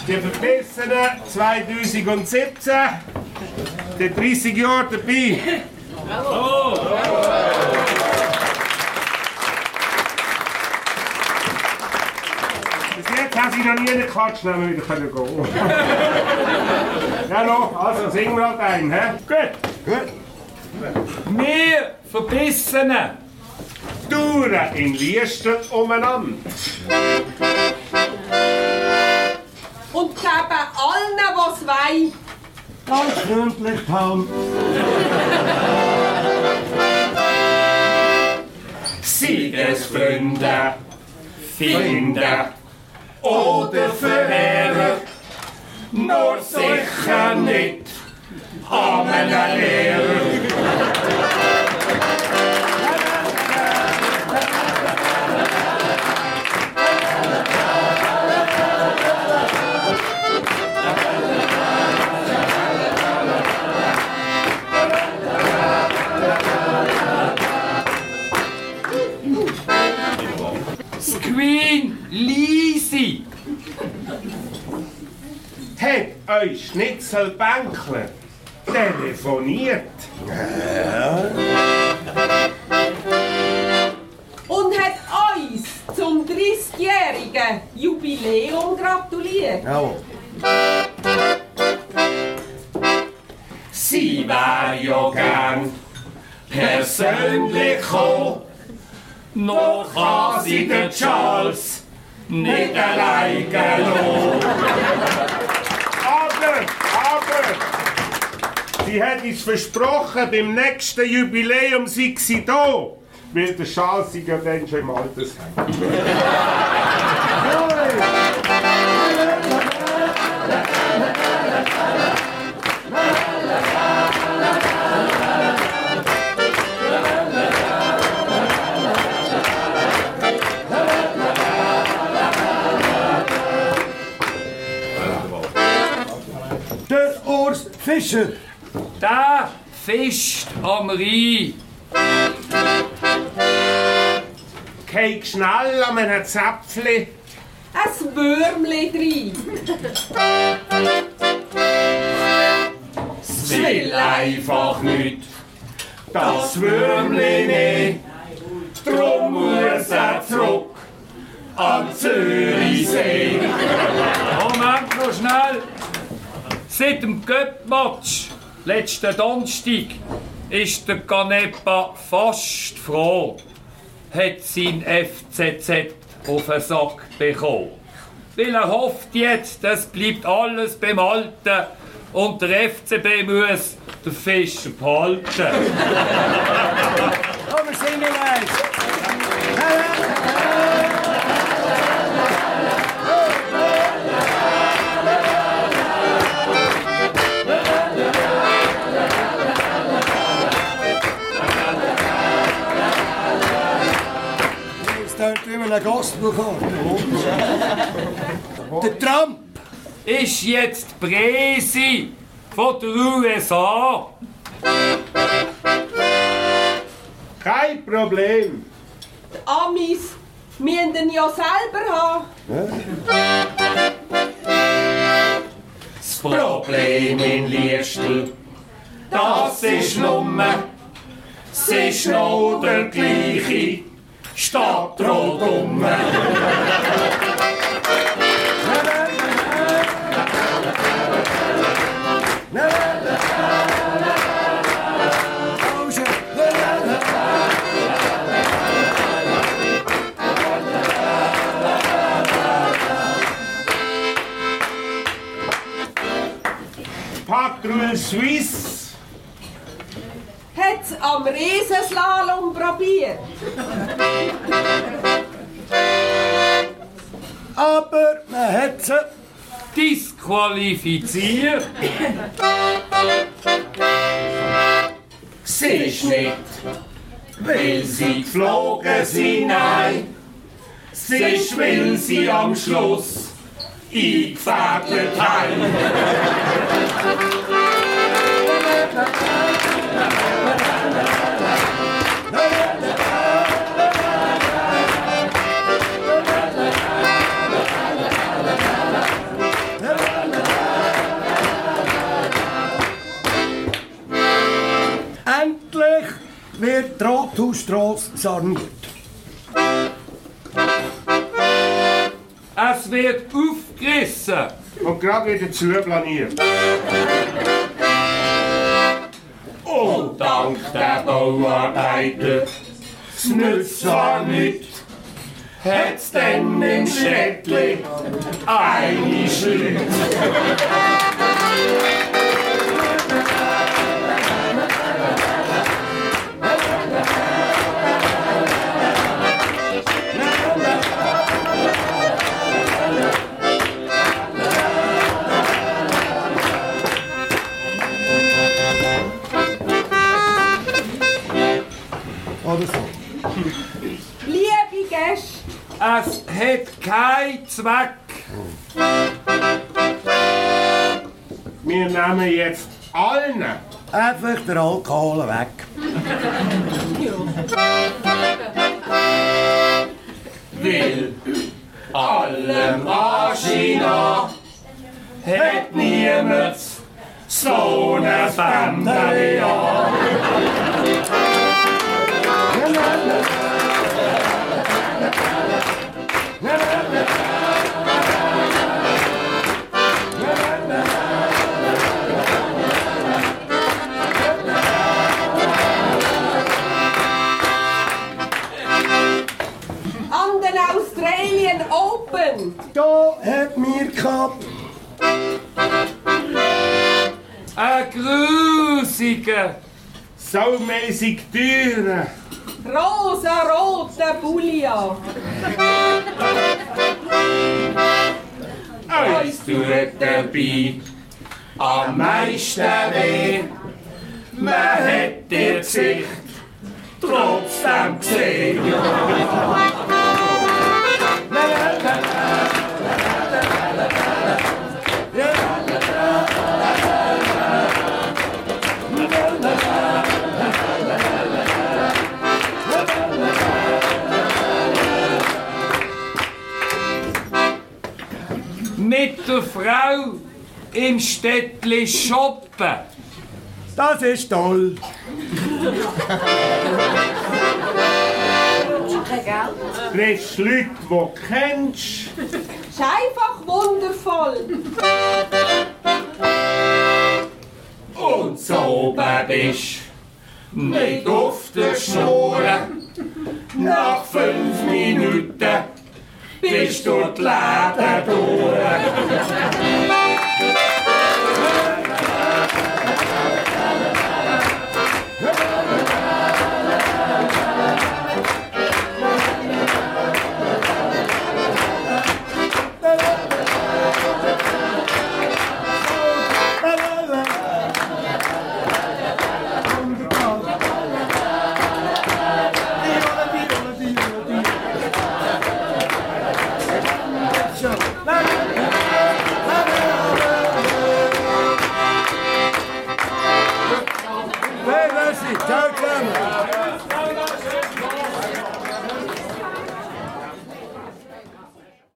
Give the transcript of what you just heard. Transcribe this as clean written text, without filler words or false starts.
Die Verbissenen 2017, die 30 Jahre dabei. Bravo! Bis jetzt haben sie noch nie einen Quatsch nehmen wieder gehen können. Ja, noch, also singen wir halt einen, hä? Gut. Wir Verbissenen Touren in Liester umeinander. Und geben allen, was wollen. Ganz freundlich die Hand. Siegesfreunde finden oder verehren, nur sicher nicht an einen Lehrer. Queen Lisi Hat euch Schnitzelbänkler telefoniert? Und hat uns zum 30-jährigen Jubiläum gratuliert. Jawohl. Sie wär ja gern persönlich gekommen, noch kann sie den Charles nicht allein lassen. Aber, sie hat uns versprochen, beim nächsten Jubiläum sei sie da, weil der Charles sei ja dann schon im Altersheim. Der Urs Fischer. der fischt am Rhein. Kein schnell an einem Zäpfli. Ein Würmli rein. Es will einfach nicht das Würmli nehmen. Drum muss er zurück an Zürichsee. Moment noch schnell. Seit dem Göppmatch letzten Donnerstag ist der Canepa fast froh, hat sein FCZ auf den Sack bekommen. Weil er hofft jetzt, es bleibt alles beim Alten und der FCB muss den Fischer behalten. Komm, wir singen eins. Das tönt wie ein Gospelchor. Der Trump. Ist jetzt Präsi von der USA. Kein Problem. Die Amis müssen ihn ja selber haben. Das Problem in Liestl, das ist Nummer. Es ist noch der gleiche Stadtrat um. Patrouille Suisse. Hat's am Riesenslalom probiert. Aber man hat sie. Disqualifiziert. Sie ist nicht, weil sie geflogen sind, nein. Sie ist, weil sie am Schluss eingefädelt haben. Rathausstrasse saniert. Es wird aufgerissen. Und gerade wieder zuplaniert. Und dank der Bauarbeiter, es nützt zwar nicht, hat's denn im Städtli eine Schritt. Oder so. Liebe Gäste, Es hat keinen Zweck. Wir nehmen jetzt allen Einfach der Alkohol weg. will allem Anschein hat niemand so eine Bändeli an. an den Australian Open. Da hat mir gehabt. Ein grusiger. Saumäßig teuren. Rosa-roter Bullia. Uns tut dabei am meisten weh. Man hat ihr Gesicht trotzdem gesehen. Mit der Frau im Städtli shoppen. Das ist toll. Triffst Leute, die du kennst. Ist einfach wundervoll. Und so oben bist nicht auf der Schnur. Nach 5 Minuten bist du die Läden durch.